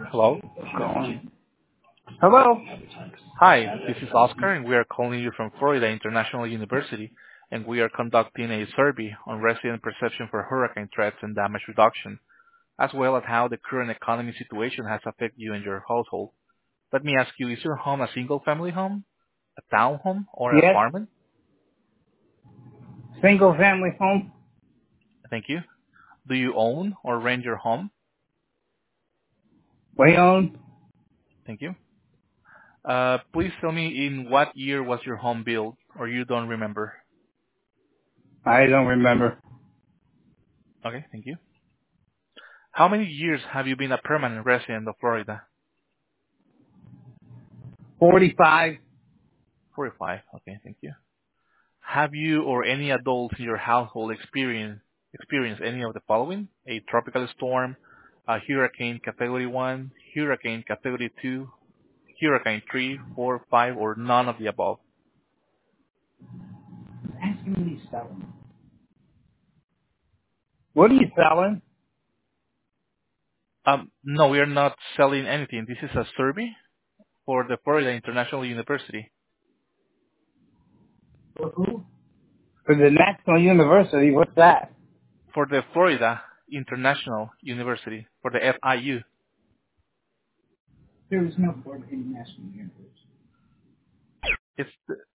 Hello. Going. Hello. Hi, this is Oscar, and we are calling you from Florida International University, and we are conducting a survey on resident perception for hurricane threats and damage reduction, as well as how the current economy situation has affected you and your household. Let me ask you, is your home a single-family home, a townhome, or an Yes. apartment? Single family home. Thank you. Do you own or rent your home? We own. Thank you. Please tell me in what year was your home built, or you don't remember? I don't remember. Okay, thank you. How many years have you been a permanent resident of Florida? 45. 45. Okay, thank you. Have you or any adult in your household experienced any of the following? A tropical storm, a hurricane category 1, hurricane category 2, hurricane 3, 4, 5, or none of the above? Ask him what he's selling. What are you selling? No, we are not selling anything. This is a survey for the Florida International University. For who? For the National University. What's that? For the Florida International University, for the FIU. There is no Florida National University. It's